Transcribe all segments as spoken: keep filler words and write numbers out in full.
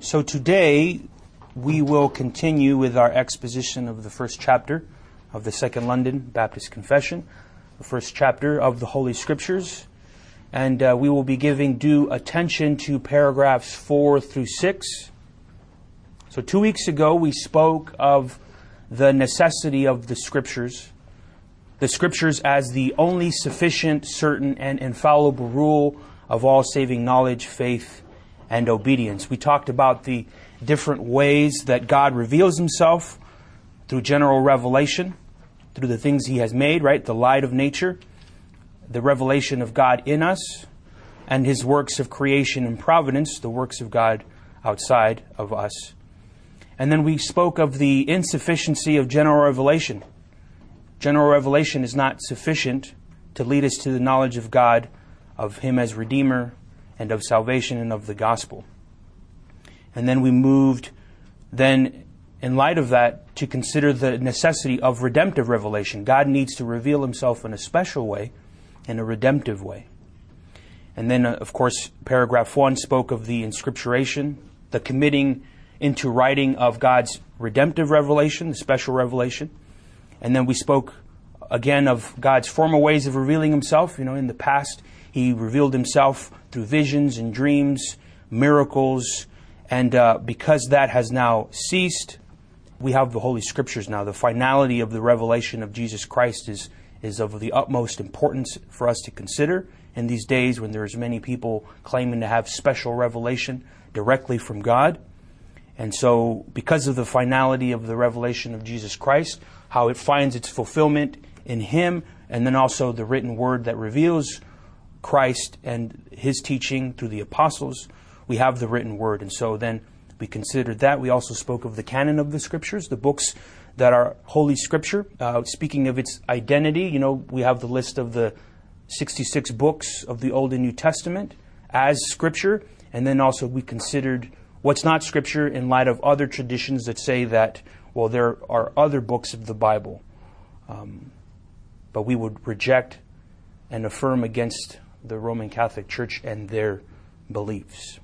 So today we will continue with our exposition of the first chapter of the Second London Baptist Confession, the first chapter of the Holy Scriptures, and uh, we will be giving due attention to paragraphs four through six. So two weeks ago we spoke of the necessity of the Scriptures, the Scriptures as the only sufficient, certain, and infallible rule of all saving knowledge, faith, and obedience. We talked about the different ways that God reveals Himself through general revelation, through the things He has made, right? The light of nature, the revelation of God in us, and His works of creation and providence, the works of God outside of us. And then we spoke of the insufficiency of general revelation. General revelation is not sufficient to lead us to the knowledge of God, of Him as Redeemer, and of salvation and of the gospel. And then we moved, then, in light of that, to consider the necessity of redemptive revelation. God needs to reveal Himself in a special way, in a redemptive way. And then, uh, of course, paragraph one spoke of the inscripturation, the committing into writing of God's redemptive revelation, the special revelation. And then we spoke again of God's former ways of revealing Himself. You know, in the past, He revealed Himself through visions and dreams, miracles, and uh, because that has now ceased, we have the Holy Scriptures now. The finality of the revelation of Jesus Christ is, is of the utmost importance for us to consider in these days when there's many people claiming to have special revelation directly from God. And so, because of the finality of the revelation of Jesus Christ, how it finds its fulfillment in Him, and then also the written word that reveals Christ and His teaching through the apostles, we have the written word. And so then we considered that. We also spoke of the canon of the Scriptures, the books that are Holy Scripture. Uh, speaking of its identity, you know, we have the list of the sixty-six books of the Old and New Testament as Scripture. And then also we considered what's not Scripture in light of other traditions that say that, well, there are other books of the Bible. Um, but we would reject and affirm against the Roman Catholic Church and their beliefs.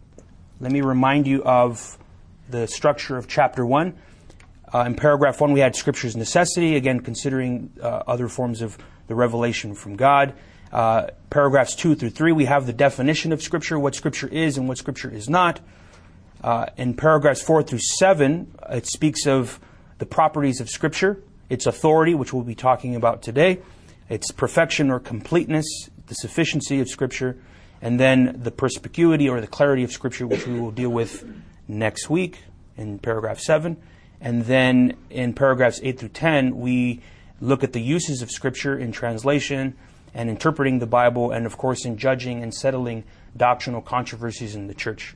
Let me remind you of the structure of chapter one. Uh, in paragraph one, we had Scripture's necessity, again, considering uh, other forms of the revelation from God. Uh, paragraphs two through three, we have the definition of Scripture, what Scripture is and what Scripture is not. Uh, in paragraphs four through seven, it speaks of the properties of Scripture, its authority, which we'll be talking about today, its perfection or completeness, the sufficiency of Scripture, and then the perspicuity or the clarity of Scripture, which we will deal with next week in paragraph seven. And then in paragraphs eight through ten, we look at the uses of Scripture in translation and interpreting the Bible, and of course in judging and settling doctrinal controversies in the church.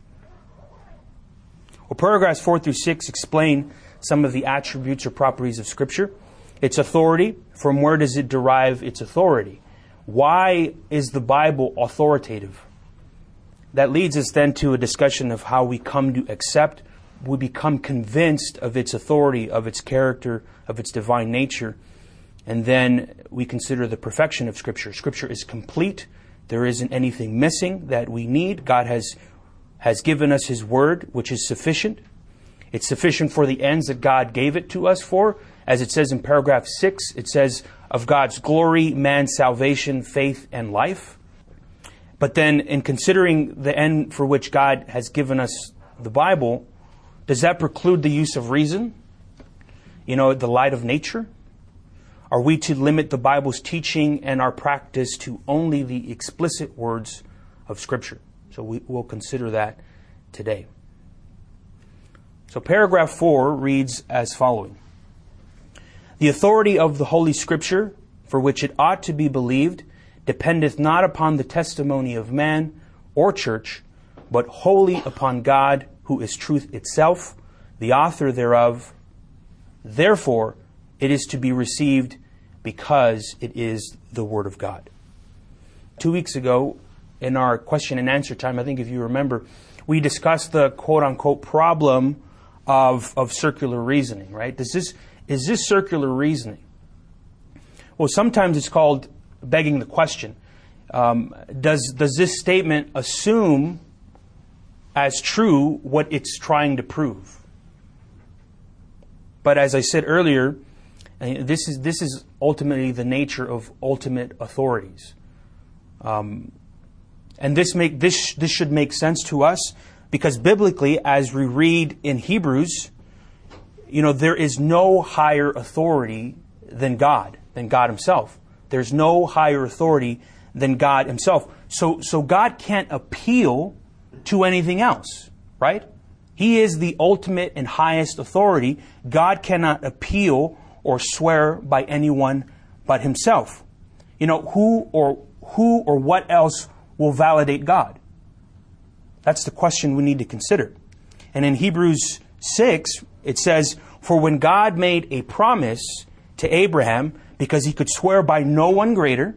Well, paragraphs four through six explain some of the attributes or properties of Scripture. Its authority, from where does it derive its authority? Why is the Bible authoritative? That leads us then to a discussion of how we come to accept, we become convinced of its authority, of its character, of its divine nature. And then we consider the perfection of Scripture. Scripture is complete. There isn't anything missing that we need. God has, has given us His Word, which is sufficient. It's sufficient for the ends that God gave it to us for. As it says in paragraph six, it says, of God's glory, man's salvation, faith, and life. But then in considering the end for which God has given us the Bible, does that preclude the use of reason? You know, the light of nature? Are we to limit the Bible's teaching and our practice to only the explicit words of Scripture? So we will consider that today. So paragraph four reads as following. The authority of the Holy Scripture, for which it ought to be believed, dependeth not upon the testimony of man or church, but wholly upon God, who is truth itself, the author thereof. Therefore, it is to be received because it is the Word of God. Two weeks ago, in our question and answer time, I think if you remember, we discussed the quote-unquote problem of, of circular reasoning, right? Does this, is this circular reasoning? Well, sometimes it's called begging the question. Um, does, does this statement assume as true what it's trying to prove. But as I said earlier, this is this is ultimately the nature of ultimate authorities. Um, and this make this this should make sense to us, because biblically, as we read in Hebrews, you know, there is no higher authority than God, than God Himself. There's no higher authority than God Himself. So so God can't appeal to anything else, right? He is the ultimate and highest authority. God cannot appeal or swear by anyone but Himself. You know, who or who or what else will validate God? That's the question we need to consider. And in Hebrews six, it says, "For when God made a promise to Abraham, because He could swear by no one greater,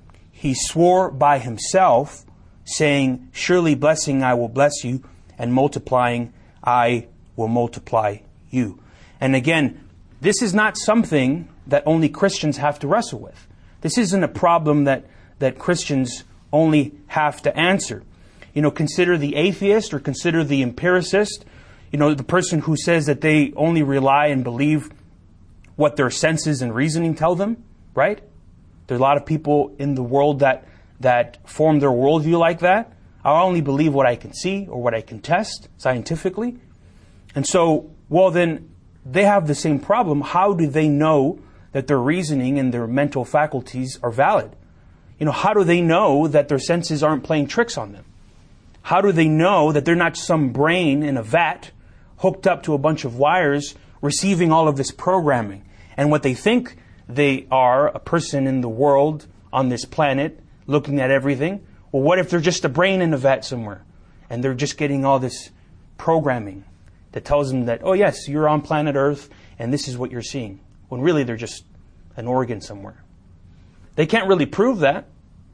He swore by Himself, saying, 'Surely blessing I will bless you, and multiplying I will multiply you.'" And again, this is not something that only Christians have to wrestle with. This isn't a problem that, that Christians only have to answer. You know, consider the atheist or consider the empiricist, you know, the person who says that they only rely and believe what their senses and reasoning tell them, right? There are a lot of people in the world that, that form their worldview like that. I only believe what I can see or what I can test scientifically. And so, well then, they have the same problem. How do they know that their reasoning and their mental faculties are valid? You know, how do they know that their senses aren't playing tricks on them? How do they know that they're not some brain in a vat hooked up to a bunch of wires receiving all of this programming? And what they think they are, a person in the world on this planet looking at everything. Well, what if they're just a brain in a vat somewhere and they're just getting all this programming that tells them that, oh yes, you're on planet Earth and this is what you're seeing, when really they're just an organ somewhere. They can't really prove that.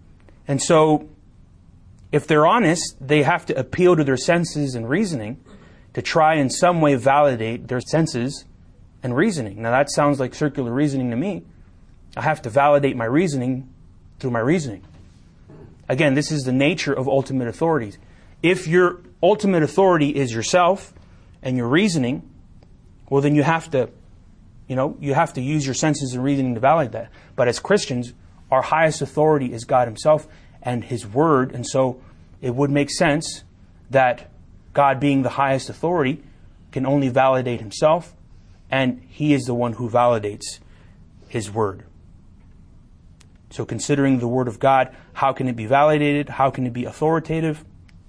And so, if they're honest, they have to appeal to their senses and reasoning to try in some way validate their senses and reasoning. Now that sounds like circular reasoning to me. I have to validate my reasoning through my reasoning. Again, this is the nature of ultimate authorities. If your ultimate authority is yourself and your reasoning, well then you have to, you know, you have to use your senses and reasoning to validate that. But as Christians, our highest authority is God Himself and His Word, and so it would make sense that God, being the highest authority, can only validate Himself, and He is the one who validates His Word. So considering the Word of God, how can it be validated? How can it be authoritative?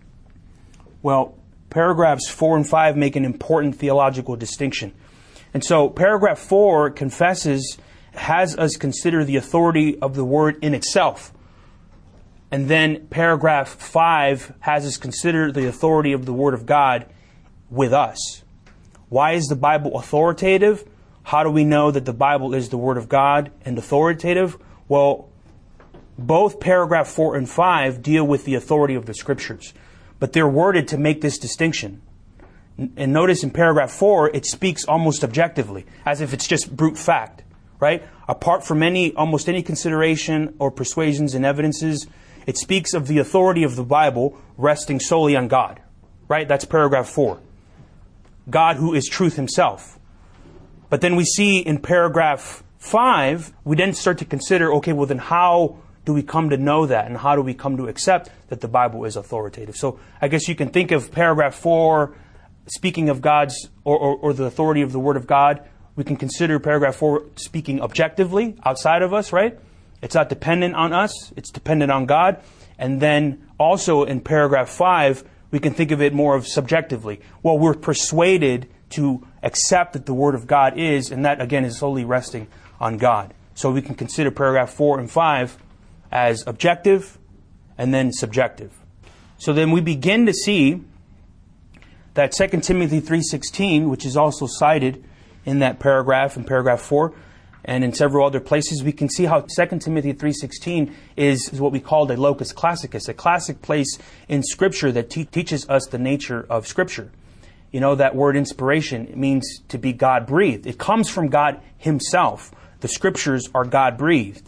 Well, paragraphs four and five make an important theological distinction. And so paragraph four confesses, has us consider the authority of the Word in itself. And then paragraph five has us consider the authority of the Word of God with us. Why is the Bible authoritative? How do we know that the Bible is the Word of God and authoritative? Well, both paragraph four and five deal with the authority of the Scriptures, but they're worded to make this distinction. And notice in paragraph four, it speaks almost objectively, as if it's just brute fact, right? Apart from any, almost any consideration or persuasions and evidences, it speaks of the authority of the Bible resting solely on God, right? That's paragraph four. God who is truth Himself. But then we see in paragraph five, we then start to consider, okay, well then how do we come to know that? And how do we come to accept that the Bible is authoritative? So I guess you can think of paragraph four, speaking of God's, or, or, or the authority of the Word of God. We can consider paragraph four speaking objectively, outside of us, right? It's not dependent on us, it's dependent on God. And then also in paragraph five, we can think of it more of subjectively. Well, we're persuaded to accept that the Word of God is, and that again is solely resting on God. So we can consider paragraph four and five as objective and then subjective. So then we begin to see that Second Timothy three sixteen, which is also cited in that paragraph, in paragraph four, and in several other places, we can see how Second Timothy three sixteen is, is what we call a locus classicus, a classic place in Scripture that te- teaches us the nature of Scripture. You know, that word inspiration, it means to be God-breathed. It comes from God Himself. The Scriptures are God-breathed.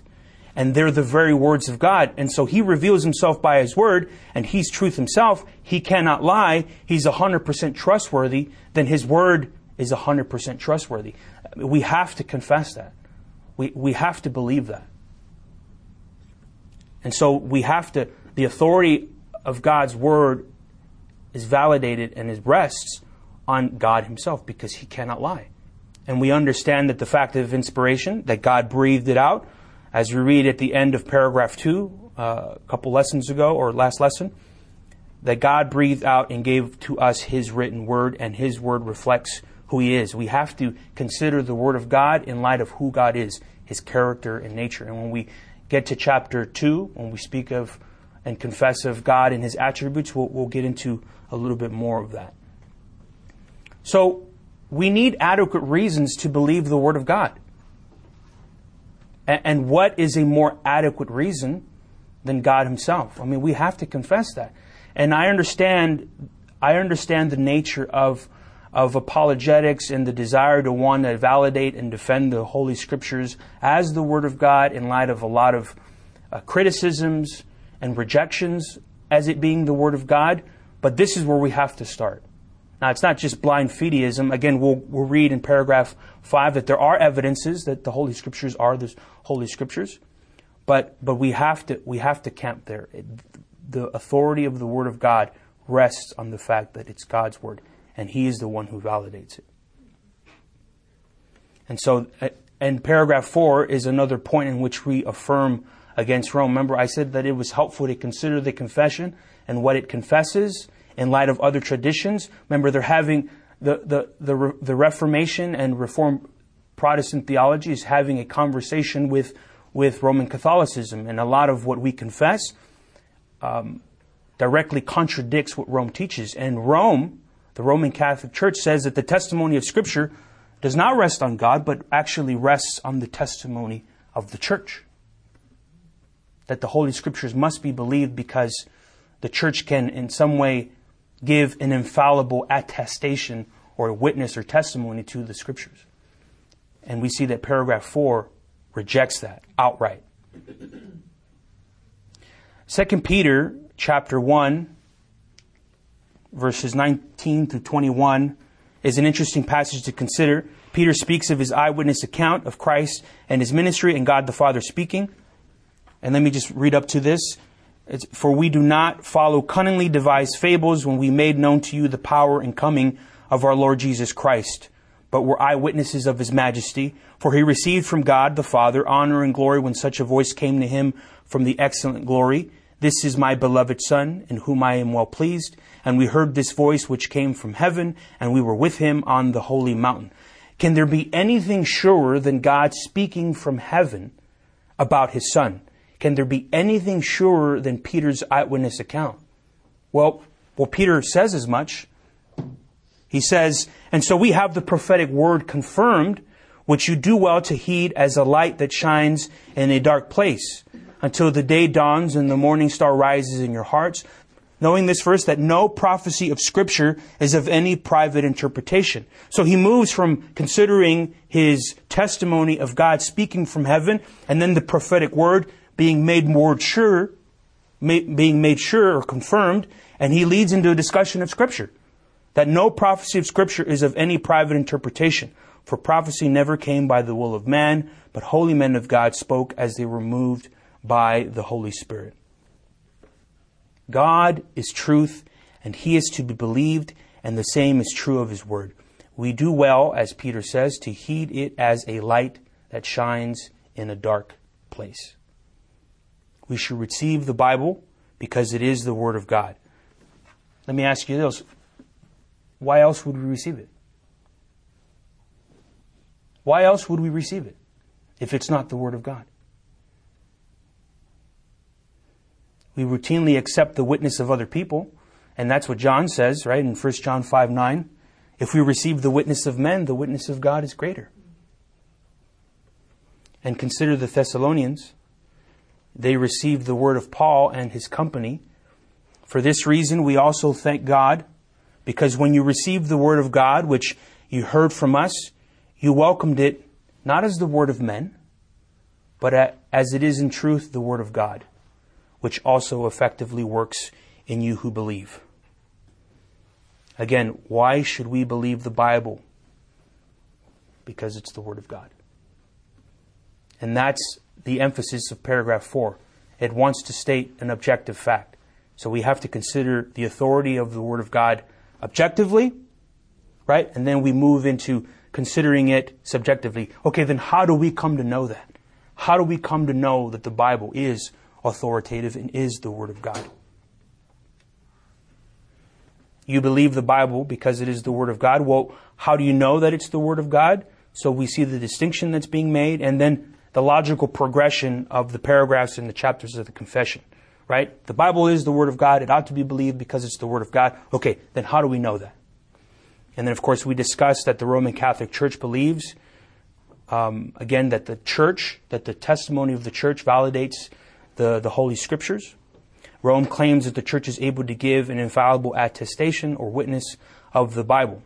and they're the very words of God. And so he reveals himself by his word, and he's truth himself. He cannot lie. He's one hundred percent trustworthy. Then his word is one hundred percent trustworthy. We have to confess that. We, we have to believe that. And so we have to, the authority of God's word is validated and it rests on God himself because he cannot lie. And we understand that the fact of inspiration, that God breathed it out, as we read at the end of paragraph two, uh, a couple lessons ago, or last lesson, that God breathed out and gave to us his written word, and his word reflects who he is. We have to consider the word of God in light of who God is, his character and nature. And when we get to chapter two, when we speak of and confess of God and his attributes, we'll, we'll get into a little bit more of that. So we need adequate reasons to believe the word of God. And, and what is a more adequate reason than God himself? I mean, we have to confess that. And I understand, I understand the nature of of apologetics and the desire to want to validate and defend the Holy Scriptures as the Word of God in light of a lot of uh, criticisms and rejections as it being the Word of God. But this is where we have to start. Now, it's not just blind fideism. Again, we'll, we'll read in paragraph five that there are evidences that the Holy Scriptures are the Holy Scriptures. But but we have to we have to camp there. It, the authority of the Word of God rests on the fact that it's God's Word. And he is the one who validates it. And so, and paragraph four is another point in which we affirm against Rome. Remember, I said that it was helpful to consider the confession and what it confesses in light of other traditions. Remember, they're having the, the, the, the Reformation and Reformed Protestant theology is having a conversation with, with Roman Catholicism. And a lot of what we confess um, directly contradicts what Rome teaches. And Rome, the Roman Catholic Church, says that the testimony of Scripture does not rest on God, but actually rests on the testimony of the church. That the Holy Scriptures must be believed because the church can in some way give an infallible attestation or witness or testimony to the Scriptures. And we see that paragraph four rejects that outright. Second Peter chapter one, verses nineteen through twenty-one is an interesting passage to consider. Peter speaks of his eyewitness account of Christ and his ministry and God the Father speaking. And let me just read up to this. It's, For we do not follow cunningly devised fables when we made known to you the power and coming of our Lord Jesus Christ, but were eyewitnesses of his majesty. For he received from God the Father honor and glory when such a voice came to him from the excellent glory. This is my beloved Son, in whom I am well pleased. And we heard this voice which came from heaven, and we were with him on the holy mountain. Can there be anything surer than God speaking from heaven about his Son? Can there be anything surer than Peter's eyewitness account? Well, well, Peter says as much. He says, and so we have the prophetic word confirmed, which you do well to heed as a light that shines in a dark place, until the day dawns and the morning star rises in your hearts, knowing this first, that no prophecy of Scripture is of any private interpretation. So he moves from considering his testimony of God speaking from heaven, and then the prophetic word being made more sure, being made sure or confirmed, and he leads into a discussion of Scripture. That no prophecy of Scripture is of any private interpretation. For prophecy never came by the will of man, but holy men of God spoke as they were moved by the Holy Spirit. God is truth, and he is to be believed, and the same is true of his word. We do well, as Peter says, to heed it as a light that shines in a dark place. We should receive the Bible because it is the word of God. Let me ask you this. Why else would we receive it? Why else would we receive it if it's not the word of God? We routinely accept the witness of other people, and that's what John says, right, in First John five nine. If we receive the witness of men, the witness of God is greater. And consider the Thessalonians. They received the word of Paul and his company. For this reason, we also thank God, because when you received the word of God, which you heard from us, you welcomed it not as the word of men, but as it is in truth the Word of God, which also effectively works in you who believe. Again, why should we believe the Bible? Because it's the Word of God. And that's the emphasis of paragraph four. It wants to state an objective fact. So we have to consider the authority of the Word of God objectively, right? And then we move into considering it subjectively. Okay, then how do we come to know that? How do we come to know that the Bible is authoritative and is the Word of God? You believe the Bible because it is the Word of God. Well, how do you know that it's the Word of God? So we see the distinction that's being made, and then the logical progression of the paragraphs in the chapters of the confession, right? The Bible is the Word of God. It ought to be believed because it's the Word of God. Okay, then how do we know that? And then, of course, we discussed that the Roman Catholic Church believes, um, again, that the church, that the testimony of the church validates the, the Holy Scriptures. Rome claims that the church is able to give an infallible attestation or witness of the Bible.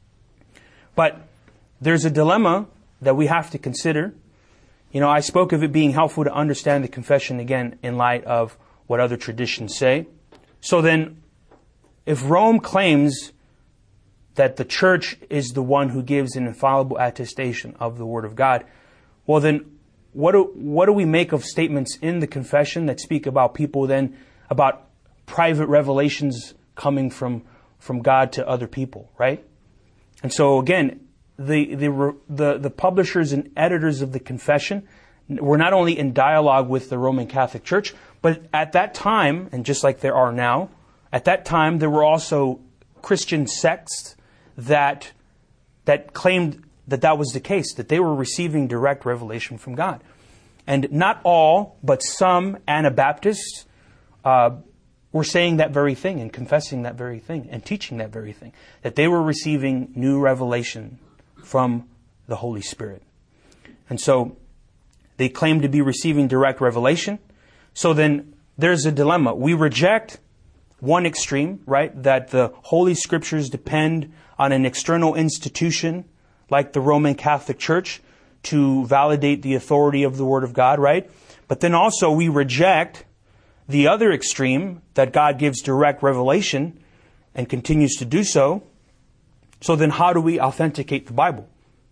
But there's a dilemma that we have to consider. You know, I spoke of it being helpful to understand the confession, again, in light of what other traditions say. So then, if Rome claims that the church is the one who gives an infallible attestation of the Word of God, well then, what do, what do we make of statements in the confession that speak about people then, about private revelations coming from, from God to other people, right? And so again, the, the, the, the publishers and editors of the confession were not only in dialogue with the Roman Catholic Church, but at that time, and just like there are now, at that time there were also Christian sects that that claimed that that was the case, that they were receiving direct revelation from God. And not all, but some Anabaptists uh, were saying that very thing and confessing that very thing and teaching that very thing, that they were receiving new revelation from the Holy Spirit. And so they claim to be receiving direct revelation. So then there's a dilemma. We reject one extreme, right? That the Holy Scriptures depend on an external institution like the Roman Catholic Church to validate the authority of the Word of God, right? But then also we reject the other extreme, that God gives direct revelation and continues to do so. So then how do we authenticate the Bible?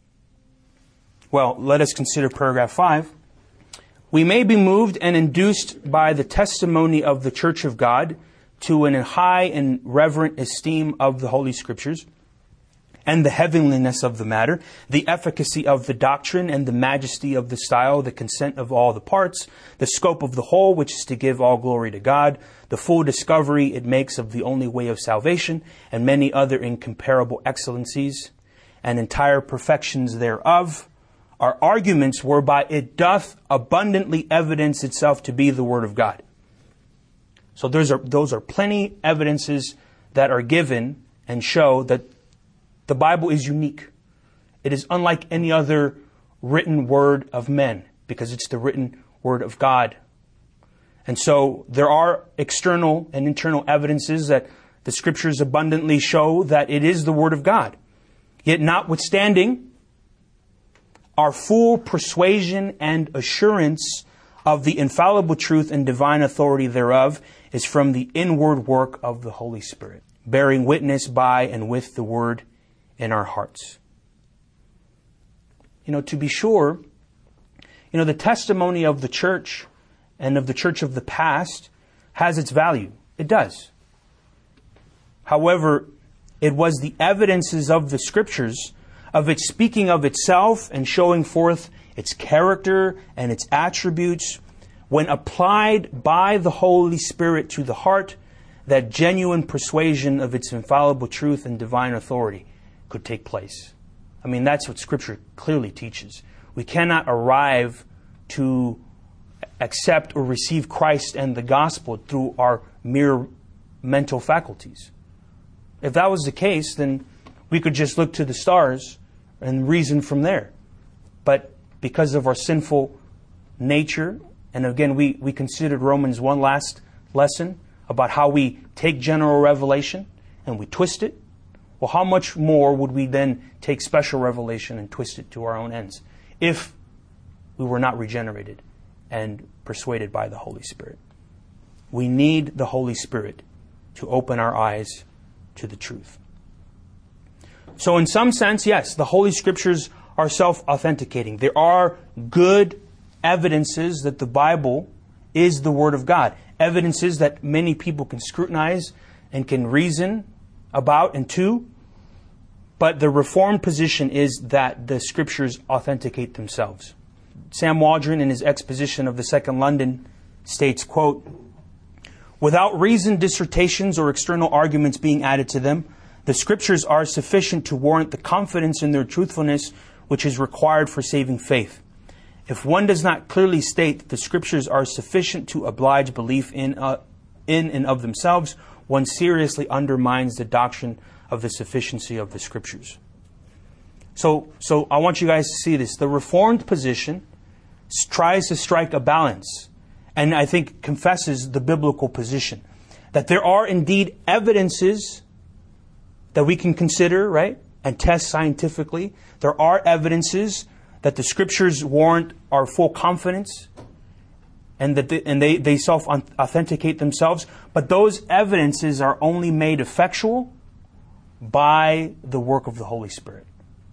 Well, let us consider paragraph five. We may be moved and induced by the testimony of the Church of God to an high and reverent esteem of the Holy Scriptures, and the heavenliness of the matter, the efficacy of the doctrine, and the majesty of the style, the consent of all the parts, the scope of the whole, which is to give all glory to God, the full discovery it makes of the only way of salvation, and many other incomparable excellencies, and entire perfections thereof, are arguments whereby it doth abundantly evidence itself to be the Word of God. So those are, those are plenty evidences that are given and show that the Bible is unique. It is unlike any other written word of men because it's the written word of God. And so there are external and internal evidences that the Scriptures abundantly show that it is the Word of God. Yet notwithstanding, our full persuasion and assurance of the infallible truth and divine authority thereof is from the inward work of the Holy Spirit, bearing witness by and with the Word in our hearts. You know, to be sure, you know, the testimony of the church and of the church of the past has its value. It does. However, it was the evidences of the Scriptures, of its speaking of itself and showing forth its character and its attributes, when applied by the Holy Spirit to the heart, that genuine persuasion of its infallible truth and divine authority could take place. I mean, that's what Scripture clearly teaches. We cannot arrive to accept or receive Christ and the gospel through our mere mental faculties. If that was the case, then we could just look to the stars and reason from there. But because of our sinful nature, and again, we, we considered Romans one last lesson about how we take general revelation and we twist it. Well, how much more would we then take special revelation and twist it to our own ends if we were not regenerated, and persuaded by the Holy Spirit. We need the Holy Spirit to open our eyes to the truth. So in some sense, yes, the Holy Scriptures are self-authenticating. There are good evidences that the Bible is the Word of God. Evidences that many people can scrutinize and can reason about and to. But the Reformed position is that the Scriptures authenticate themselves. Sam Waldron, in his exposition of the Second London, states, quote, "Without reasoned dissertations or external arguments being added to them, the Scriptures are sufficient to warrant the confidence in their truthfulness which is required for saving faith. If one does not clearly state that the Scriptures are sufficient to oblige belief in, uh, in and of themselves, one seriously undermines the doctrine of the sufficiency of the Scriptures." So, so I want you guys to see this. The Reformed position tries to strike a balance, and I think confesses the biblical position, that there are indeed evidences that we can consider, right, and test scientifically. There are evidences that the Scriptures warrant our full confidence, and that they, and they, they self-authenticate themselves. But those evidences are only made effectual by the work of the Holy Spirit.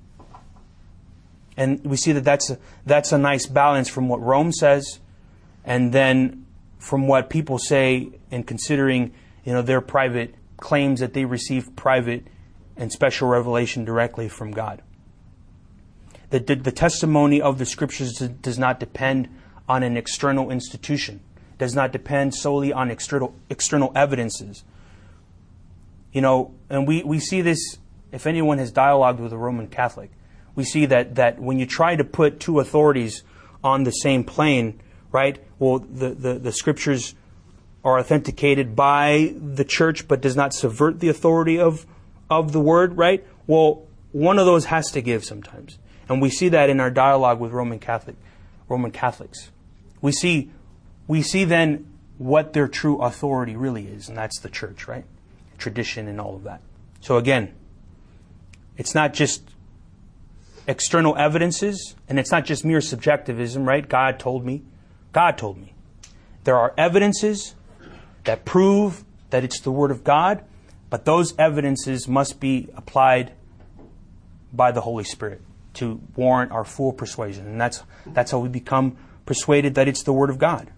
And we see that that's a, that's a nice balance from what Rome says, and then from what people say in considering, you know, their private claims that they receive private and special revelation directly from God. The, the, the testimony of the Scriptures does not depend on an external institution. Does not depend solely on external external evidences. You know, and we, we see this, if anyone has dialogued with a Roman Catholic, we see that, that when you try to put two authorities on the same plane, right, well, the, the, the Scriptures are authenticated by the church but does not subvert the authority of, of the Word, right? Well, one of those has to give sometimes. And we see that in our dialogue with Roman Catholic, Roman Catholics. We see, we see then what their true authority really is, and that's the church, right? Tradition and all of that. So again, it's not just external evidences, and it's not just mere subjectivism, right? God told me. God told me. There are evidences that prove that it's the Word of God, but those evidences must be applied by the Holy Spirit to warrant our full persuasion. And that's that's how we become persuaded that it's the Word of God.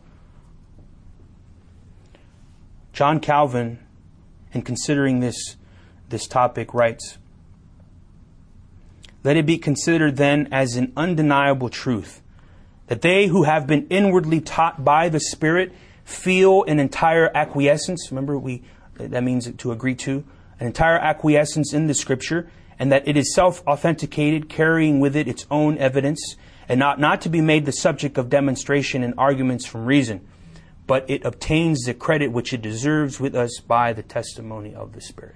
John Calvin, in considering this, this topic, writes, "Let it be considered then as an undeniable truth that they who have been inwardly taught by the Spirit feel an entire acquiescence." Remember, we that means to agree to an entire acquiescence in the Scripture, and that it is self-authenticated, carrying with it its own evidence, and not, not to be made the subject of demonstration and arguments from reason, but it obtains the credit which it deserves with us by the testimony of the Spirit.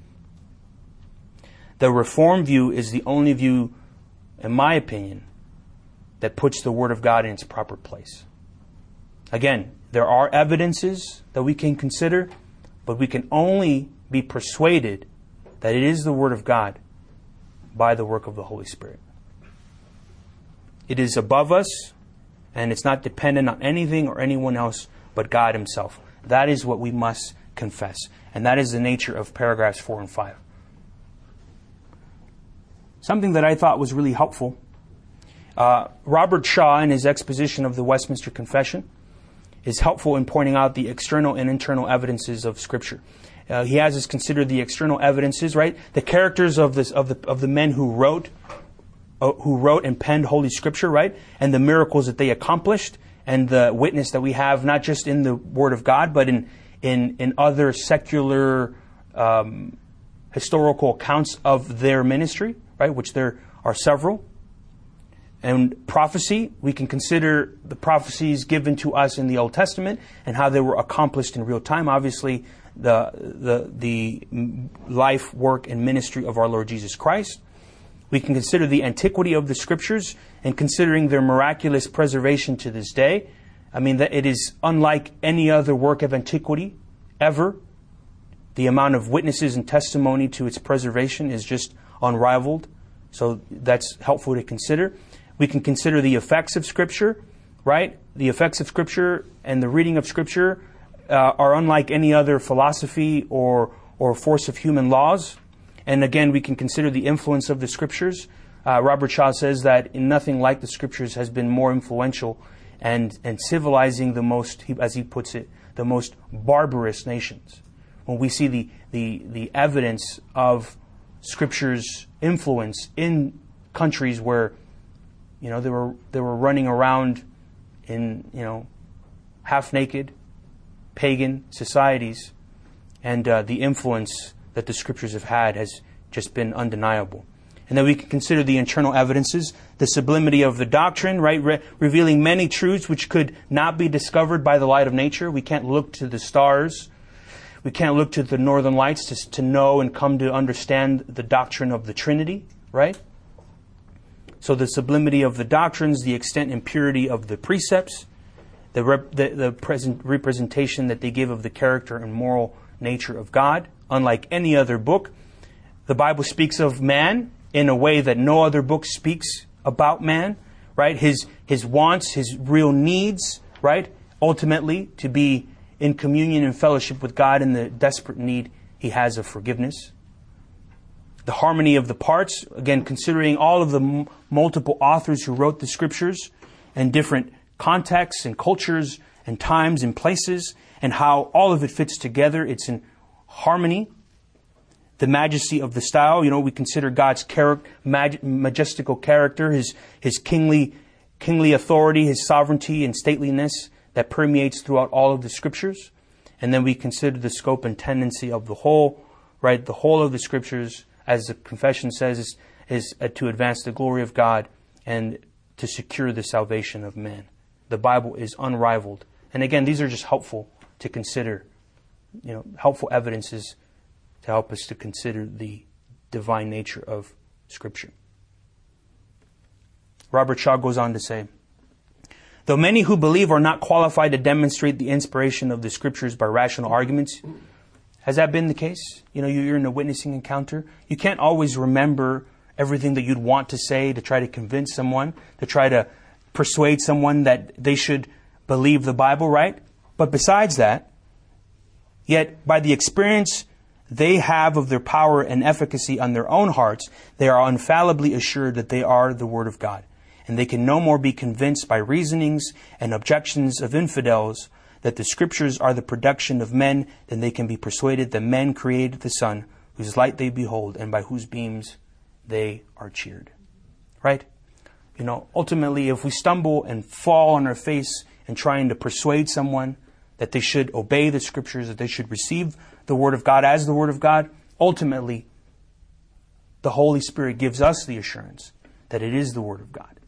The Reformed view is the only view, in my opinion, that puts the Word of God in its proper place. Again, there are evidences that we can consider, but we can only be persuaded that it is the Word of God by the work of the Holy Spirit. It is above us, and it's not dependent on anything or anyone else but God Himself. That is what we must confess. And that is the nature of paragraphs four and five. Something that I thought was really helpful. Uh, Robert Shaw, in his exposition of the Westminster Confession, is helpful in pointing out the external and internal evidences of Scripture. Uh, he has us consider the external evidences, right? The characters of this of the of the men who wrote, uh, who wrote and penned Holy Scripture, right? And the miracles that they accomplished, and the witness that we have not just in the Word of God, but in in in other secular um, historical accounts of their ministry, right? Which there are several. And prophecy, we can consider the prophecies given to us in the Old Testament and how they were accomplished in real time. Obviously, the the the life, work, and ministry of our Lord Jesus Christ. We can consider the antiquity of the Scriptures and considering their miraculous preservation to this day. I mean, that it is unlike any other work of antiquity ever. The amount of witnesses and testimony to its preservation is just unrivaled. So that's helpful to consider. We can consider the effects of Scripture, right? The effects of Scripture and the reading of Scripture uh, are unlike any other philosophy or or force of human laws. And again, we can consider the influence of the Scriptures. Uh, Robert Shaw says that in nothing like the Scriptures has been more influential and, and civilizing the most, as he puts it, the most barbarous nations. When we see the, the, the evidence of Scripture's influence in countries where, you know, they were they were running around in, you know, half-naked, pagan societies, and uh, the influence that the Scriptures have had has just been undeniable. And then we can consider the internal evidences, the sublimity of the doctrine, right, Re- revealing many truths which could not be discovered by the light of nature. We can't look to the stars. We can't look to the northern lights to, to know and come to understand the doctrine of the Trinity, right? So the sublimity of the doctrines, the extent and purity of the precepts, the, rep, the, the present representation that they give of the character and moral nature of God. Unlike any other book, the Bible speaks of man in a way that no other book speaks about man, right? His his wants, his real needs, right? Ultimately, to be in communion and fellowship with God in the desperate need he has of forgiveness. The harmony of the parts, again, considering all of the m- multiple authors who wrote the Scriptures and different contexts and cultures and times and places, and how all of it fits together. It's in harmony. The majesty of the style, you know, we consider God's character, mag- majestical character, His His kingly kingly authority, His sovereignty and stateliness that permeates throughout all of the Scriptures. And then we consider the scope and tendency of the whole, right? The whole of the Scriptures, as the confession says, is, is to advance the glory of God and to secure the salvation of man. The Bible is unrivaled. And again, these are just helpful to consider, you know, helpful evidences to help us to consider the divine nature of Scripture. Robert Shaw goes on to say, though many who believe are not qualified to demonstrate the inspiration of the Scriptures by rational arguments, has that been the case? You know, you're in a witnessing encounter. You can't always remember everything that you'd want to say to try to convince someone, to try to persuade someone that they should believe the Bible, right? But besides that, yet by the experience they have of their power and efficacy on their own hearts, they are infallibly assured that they are the Word of God. And they can no more be convinced by reasonings and objections of infidels that the Scriptures are the production of men than they can be persuaded that men created the sun, whose light they behold, and by whose beams they are cheered. Right? You know, ultimately, if we stumble and fall on our face in trying to persuade someone that they should obey the Scriptures, that they should receive the Word of God as the Word of God, ultimately, the Holy Spirit gives us the assurance that it is the Word of God.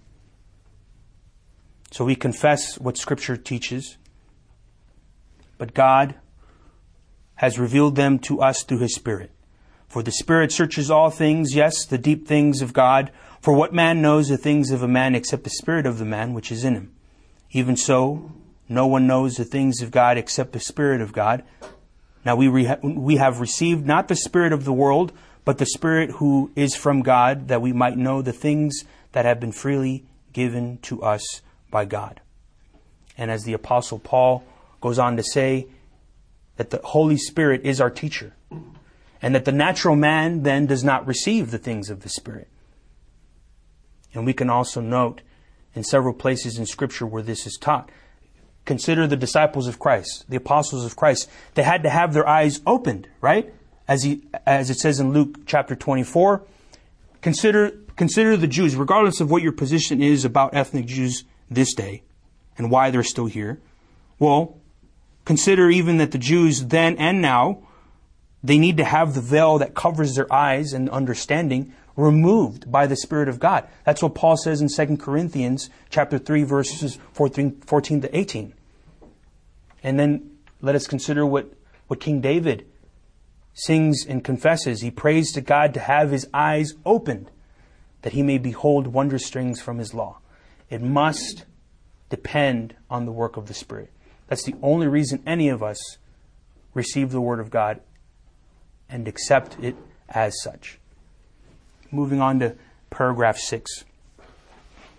So we confess what Scripture teaches, but God has revealed them to us through His Spirit. For the Spirit searches all things, yes, the deep things of God. For what man knows the things of a man except the spirit of the man which is in him? Even so, no one knows the things of God except the Spirit of God. Now we re- we have received not the spirit of the world, but the Spirit who is from God, that we might know the things that have been freely given to us by God. And as the Apostle Paul goes on to say, that the Holy Spirit is our teacher, and that the natural man then does not receive the things of the Spirit. And we can also note in several places in Scripture where this is taught. Consider the disciples of Christ, the apostles of Christ. They had to have their eyes opened, right? As he, as it says in Luke chapter twenty-four. Consider, consider the Jews, regardless of what your position is about ethnic Jews this day and why they're still here. Well, consider even that the Jews then and now, they need to have the veil that covers their eyes and understanding removed by the Spirit of God. That's what Paul says in Second Corinthians chapter three, verses fourteen to eighteen. And then let us consider what, what King David sings and confesses. He prays to God to have his eyes opened, that he may behold wondrous things from his law. It must depend on the work of the Spirit. That's the only reason any of us receive the Word of God and accept it as such. Moving on to paragraph six.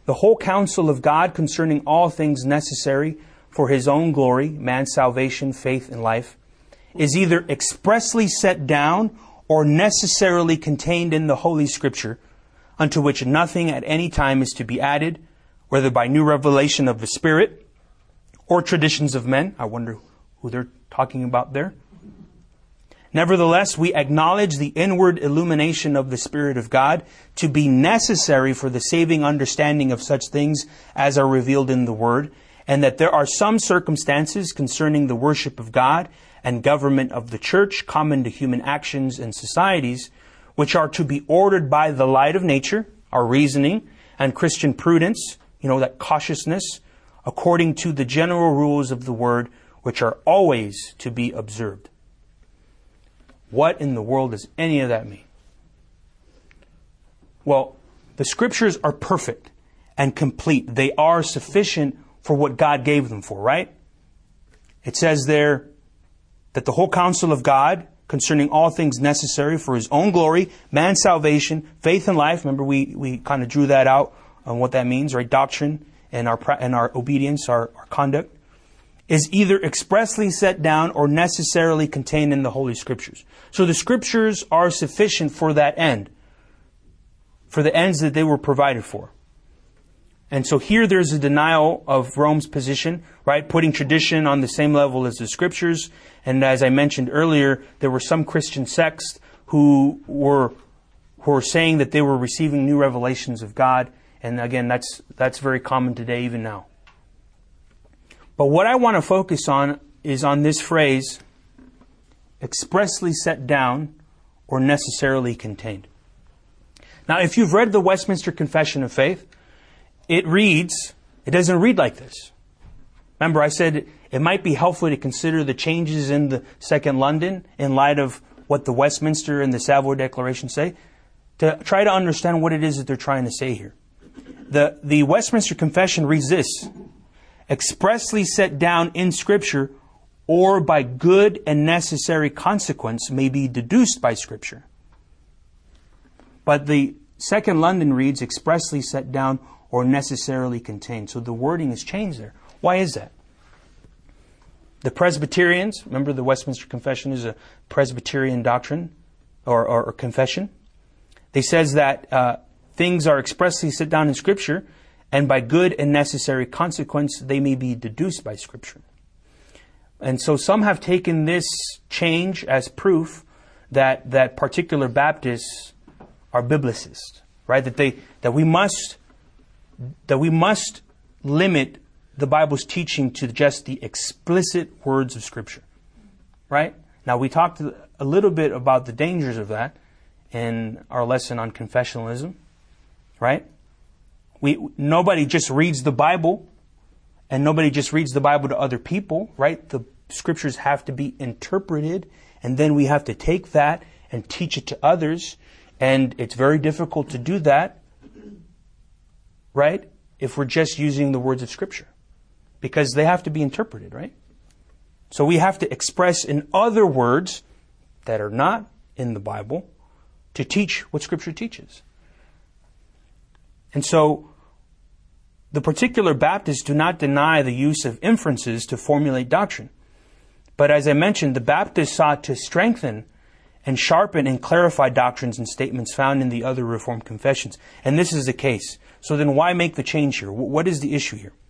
the whole counsel of God concerning all things necessary for His own glory, man's salvation, faith, and life, is either expressly set down or necessarily contained in the Holy Scripture, unto which nothing at any time is to be added, whether by new revelation of the Spirit or traditions of men. I wonder who they're talking about there. Nevertheless, we acknowledge the inward illumination of the Spirit of God to be necessary for the saving understanding of such things as are revealed in the Word, and that there are some circumstances concerning the worship of God and government of the church, common to human actions and societies, which are to be ordered by the light of nature, our reasoning, and Christian prudence, you know, that cautiousness, according to the general rules of the Word, which are always to be observed. What in the world does any of that mean? Well, the Scriptures are perfect and complete. They are sufficient for what God gave them for, right? It says there that the whole counsel of God concerning all things necessary for His own glory, man's salvation, faith and life. Remember, we, we kind of drew that out on what that means, right? Doctrine and our and our obedience, our, our conduct, is either expressly set down or necessarily contained in the Holy Scriptures. So the Scriptures are sufficient for that end, for the ends that they were provided for. And so here there's a denial of Rome's position, right? Putting tradition on the same level as the Scriptures. And as I mentioned earlier, there were some Christian sects who were who were saying that they were receiving new revelations of God. And again, that's that's very common today, even now. But what I want to focus on is on this phrase, expressly set down or necessarily contained. Now, if you've read the Westminster Confession of Faith, it reads, it doesn't read like this. Remember, I said it might be helpful to consider the changes in the Second London in light of what the Westminster and the Savoy Declaration say, to try to understand what it is that they're trying to say here. The, the Westminster Confession reads this: expressly set down in Scripture or by good and necessary consequence may be deduced by Scripture. But the Second London reads expressly set down or necessarily contained. So the wording is changed there. Why is that? The Presbyterians, remember the Westminster Confession is a Presbyterian doctrine or, or, or confession. They says that uh, things are expressly set down in Scripture, and by good and necessary consequence, they may be deduced by Scripture. And so some have taken this change as proof that, that particular Baptists are biblicists, right? That they that we must that we must limit the Bible's teaching to just the explicit words of Scripture, right? Now, we talked a little bit about the dangers of that in our lesson on confessionalism, right? We nobody just reads the Bible, and nobody just reads the Bible to other people, right? The Scriptures have to be interpreted, and then we have to take that and teach it to others, and it's very difficult to do that, right? If we're just using the words of Scripture, because they have to be interpreted, right? So we have to express in other words that are not in the Bible to teach what Scripture teaches. And so the particular Baptists do not deny the use of inferences to formulate doctrine. But as I mentioned, the Baptists sought to strengthen and sharpen and clarify doctrines and statements found in the other Reformed confessions. And this is the case. So then why make the change here? What is the issue here?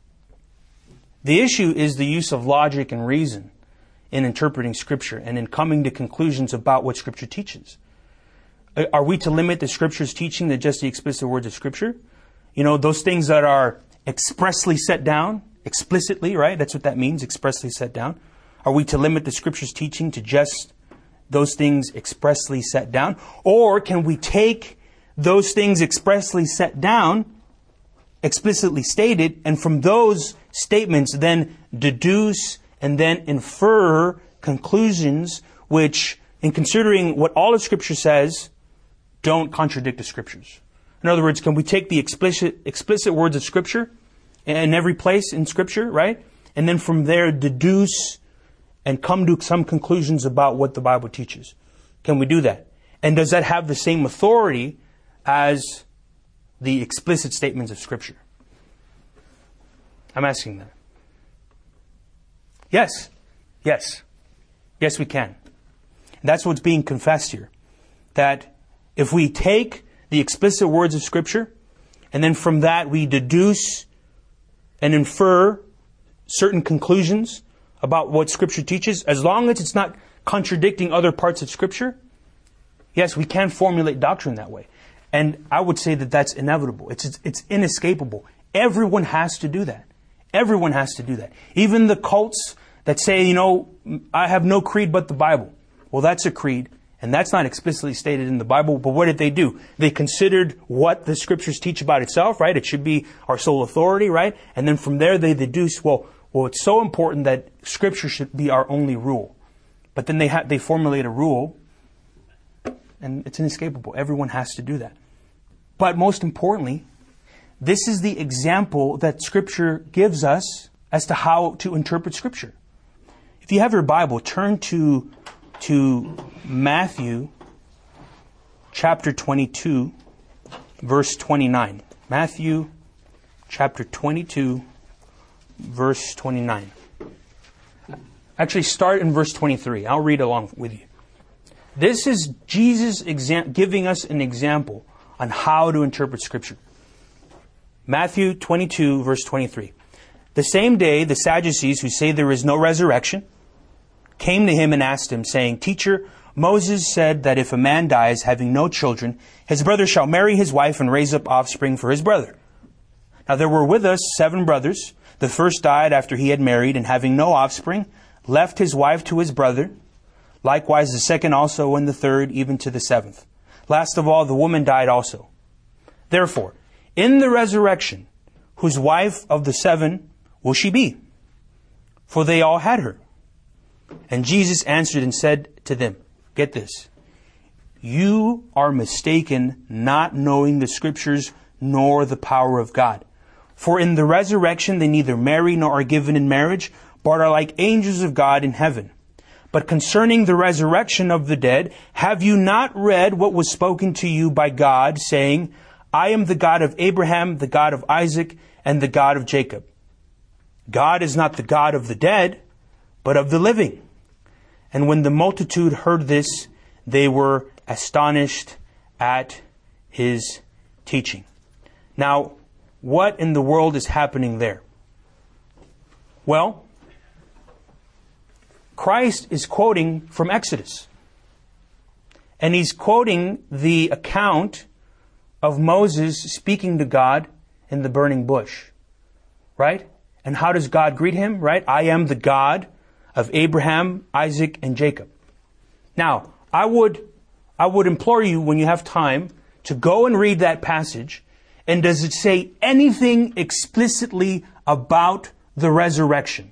The issue is the use of logic and reason in interpreting Scripture and in coming to conclusions about what Scripture teaches. Are we to limit the Scripture's teaching to just the explicit words of Scripture? You know, those things that are expressly set down, explicitly, right? That's what that means, expressly set down. Are we to limit the Scripture's teaching to just those things expressly set down? Or can we take those things expressly set down, explicitly stated, and from those statements then deduce and then infer conclusions which, in considering what all of Scripture says, don't contradict the Scriptures? In other words, can we take the explicit explicit words of Scripture in every place in Scripture, right? And then from there deduce and come to some conclusions about what the Bible teaches? Can we do that? And does that have the same authority as the explicit statements of Scripture? I'm asking that. Yes. Yes. Yes, we can. And that's what's being confessed here. That if we take the explicit words of Scripture, and then from that we deduce and infer certain conclusions about what Scripture teaches, as long as it's not contradicting other parts of Scripture, yes, we can formulate doctrine that way. And I would say that that's inevitable. It's, it's, it's inescapable. Everyone has to do that. Everyone has to do that. Even the cults that say, you know, I have no creed but the Bible. Well, that's a creed, and that's not explicitly stated in the Bible, but what did they do? They considered what the Scriptures teach about itself, right? It should be our sole authority, right? And then from there they deduce, well, well, it's so important that Scripture should be our only rule. But then they ha- they formulate a rule, and it's inescapable. Everyone has to do that. But most importantly, this is the example that Scripture gives us as to how to interpret Scripture. If you have your Bible, turn to, to Matthew chapter twenty-two, verse twenty-nine. Matthew chapter twenty-two, verse twenty-nine. Actually, start in verse twenty-three. I'll read along with you. This is Jesus exam- giving us an example on how to interpret Scripture. Matthew twenty-two, verse twenty-three. The same day, the Sadducees, who say there is no resurrection, came to him and asked him, saying, Teacher, Moses said that if a man dies having no children, his brother shall marry his wife and raise up offspring for his brother. Now there were with us seven brothers. The first died after he had married, and having no offspring, left his wife to his brother. Likewise the second also, and the third, even to the seventh. Last of all, the woman died also. Therefore, in the resurrection, whose wife of the seven will she be? For they all had her. And Jesus answered and said to them, get this, you are mistaken, not knowing the Scriptures nor the power of God. For in the resurrection they neither marry nor are given in marriage, but are like angels of God in heaven. But concerning the resurrection of the dead, have you not read what was spoken to you by God, saying, I am the God of Abraham, the God of Isaac, and the God of Jacob. God is not the God of the dead, but of the living. And when the multitude heard this, they were astonished at his teaching. Now, what in the world is happening there? Well, Christ is quoting from Exodus. And he's quoting the account of Moses speaking to God in the burning bush. Right? And how does God greet him? Right? I am the God of Abraham, Isaac, and Jacob. Now, I would, I would implore you when you have time to go and read that passage. And does it say anything explicitly about the resurrection?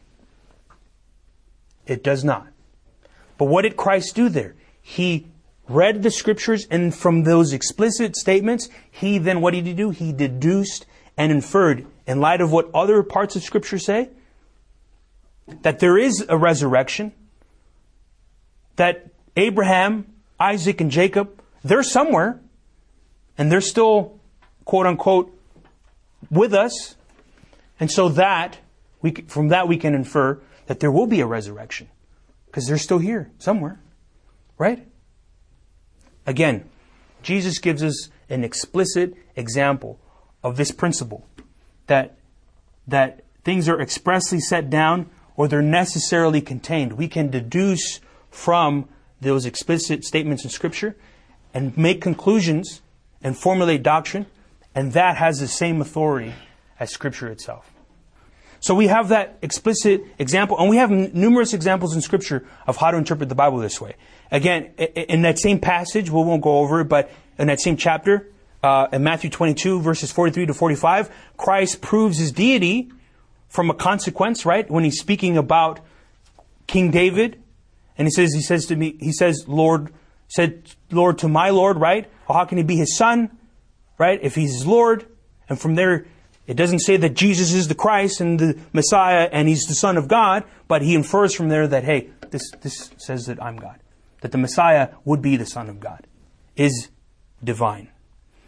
It does not. But what did Christ do there? He read the Scriptures, and from those explicit statements, he then, what did he do? He deduced and inferred, in light of what other parts of Scripture say, that there is a resurrection, that Abraham, Isaac, and Jacob, they're somewhere, and they're still, quote unquote, with us. And so that, we from that we can infer that there will be a resurrection, because they're still here somewhere, right? Again, Jesus gives us an explicit example of this principle, that that things are expressly set down or they're necessarily contained. We can deduce from those explicit statements in Scripture and make conclusions and formulate doctrine, and that has the same authority as Scripture itself. So we have that explicit example, and we have n- numerous examples in Scripture of how to interpret the Bible this way. Again, i- in that same passage, we won't go over it, but in that same chapter, uh, in Matthew twenty-two, verses forty-three to forty-five, Christ proves his deity from a consequence, right? When he's speaking about King David, and he says, he says to me, he says, Lord, said Lord to my Lord, right? Well, how can he be his son, right? If he's his Lord, and from there, it doesn't say that Jesus is the Christ and the Messiah and he's the Son of God, but he infers from there that, hey, this, this says that I'm God. That the Messiah would be the Son of God, is divine.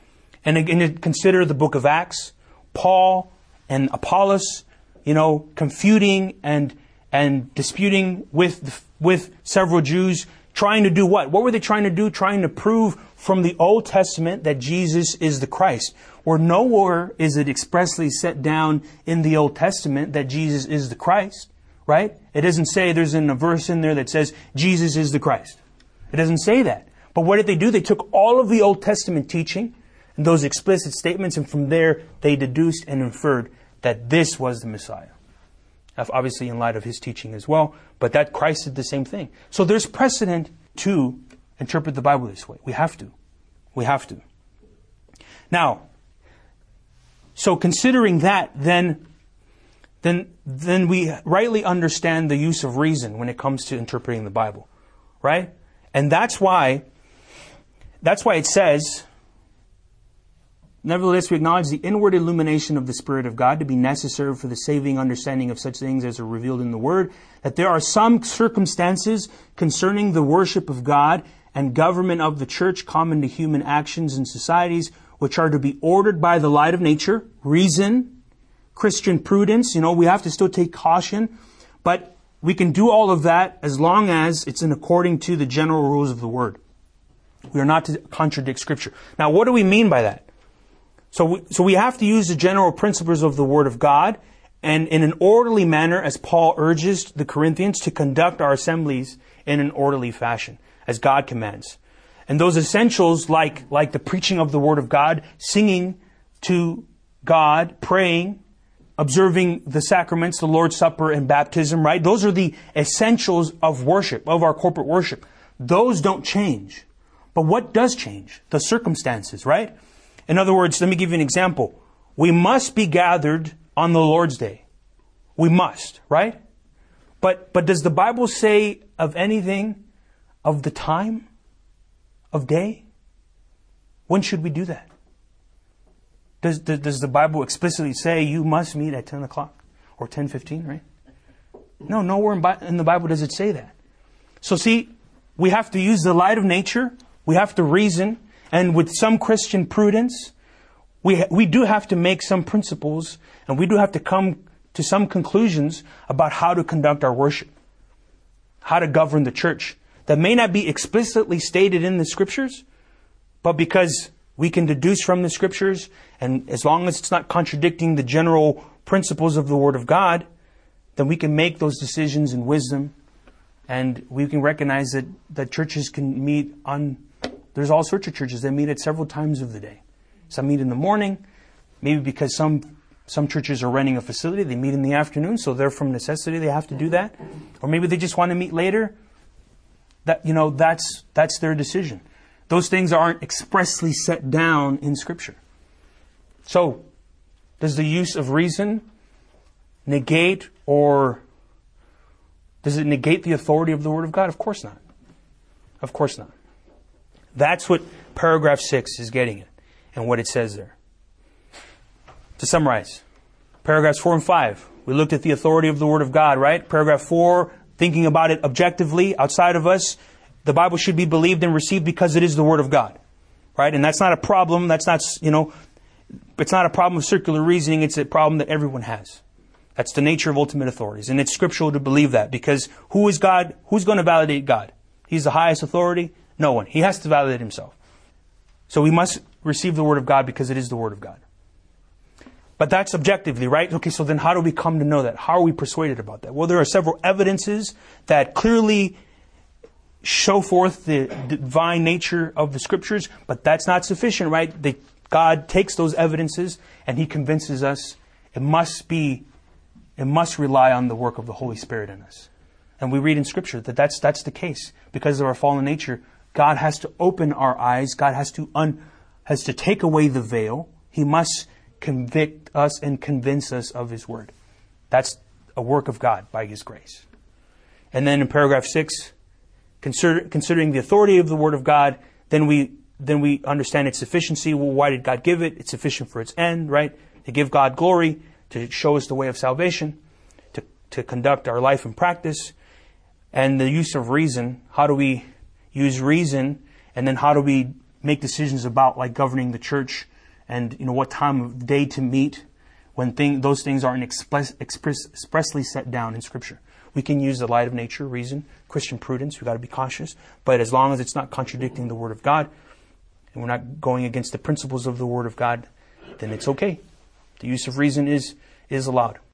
And again, consider the book of Acts, Paul and Apollos, you know, confuting and and disputing with with several Jews, trying to do what? What were they trying to do? Trying to prove from the Old Testament that Jesus is the Christ. Where nowhere is it expressly set down in the Old Testament that Jesus is the Christ, right? It doesn't say there's a verse in there that says Jesus is the Christ. It doesn't say that. But what did they do? They took all of the Old Testament teaching and those explicit statements, and from there they deduced and inferred that this was the Messiah. Obviously in light of his teaching as well, but that Christ did the same thing. So there's precedent to interpret the Bible this way. We have to. We have to. Now, so considering that, then, then, then we rightly understand the use of reason when it comes to interpreting the Bible, right? And that's why, that's why it says, nevertheless, we acknowledge the inward illumination of the Spirit of God to be necessary for the saving understanding of such things as are revealed in the Word, that there are some circumstances concerning the worship of God and government of the church common to human actions and societies, which are to be ordered by the light of nature, reason, Christian prudence. You know, we have to still take caution, but we can do all of that as long as it's in according to the general rules of the Word. We are not to contradict Scripture. Now, what do we mean by that? So we, so we have to use the general principles of the Word of God and in an orderly manner, as Paul urges the Corinthians, to conduct our assemblies in an orderly fashion, as God commands. And those essentials like, like the preaching of the Word of God, singing to God, praying, observing the sacraments, the Lord's Supper and baptism, right? Those are the essentials of worship, of our corporate worship. Those don't change. But what does change? The circumstances, right? In other words, let me give you an example. We must be gathered on the Lord's Day. We must, right? But but does the Bible say of anything of the time of day? When should we do that? Does, does, does the Bible explicitly say you must meet at ten o'clock or ten fifteen, right? No, nowhere in, Bi- in the Bible does it say that. So see, we have to use the light of nature. We have to reason. And with some Christian prudence, we ha- we do have to make some principles, and we do have to come to some conclusions about how to conduct our worship, how to govern the church. That may not be explicitly stated in the Scriptures, but because we can deduce from the Scriptures, and as long as it's not contradicting the general principles of the Word of God, then we can make those decisions in wisdom, and we can recognize that, that churches can meet on... There's all sorts of churches that meet at several times of the day. Some meet in the morning, maybe because some some churches are renting a facility, they meet in the afternoon, so they're from necessity, they have to do that. Or maybe they just want to meet later. That, you know, that's that's their decision. Those things aren't expressly set down in Scripture. So, does the use of reason negate or does it negate the authority of the Word of God? Of course not. Of course not. That's what paragraph six is getting at and what it says there. To summarize, paragraphs four and five, we looked at the authority of the Word of God, right? Paragraph four, thinking about it objectively outside of us, the Bible should be believed and received because it is the Word of God, right? And that's not a problem. That's not, you know, it's not a problem of circular reasoning. It's a problem that everyone has. That's the nature of ultimate authorities. And it's scriptural to believe that because who is God? Who's going to validate God? He's the highest authority. No one. He has to validate himself. So we must receive the Word of God because it is the Word of God. But that's objectively, right? Okay, so then how do we come to know that? How are we persuaded about that? Well, there are several evidences that clearly show forth the divine nature of the Scriptures, but that's not sufficient, right? They, God takes those evidences and He convinces us it must be, it must rely on the work of the Holy Spirit in us. And we read in Scripture that that's, that's the case. Because of our fallen nature, God has to open our eyes. God has to un, has to take away the veil. He must convict us and convince us of His Word. That's a work of God by His grace. And then in paragraph six, consider, considering the authority of the Word of God, then we then we understand its sufficiency. Well, why did God give it? It's sufficient for its end, right? To give God glory, to show us the way of salvation, to, to conduct our life and practice. And the use of reason, how do we use reason, and then how do we make decisions about like governing the church and you know what time of day to meet, when thing, those things aren't express, express, expressly set down in Scripture. We can use the light of nature, reason, Christian prudence. We've got to be cautious. But as long as it's not contradicting the Word of God, and we're not going against the principles of the Word of God, then it's okay. The use of reason is, is allowed.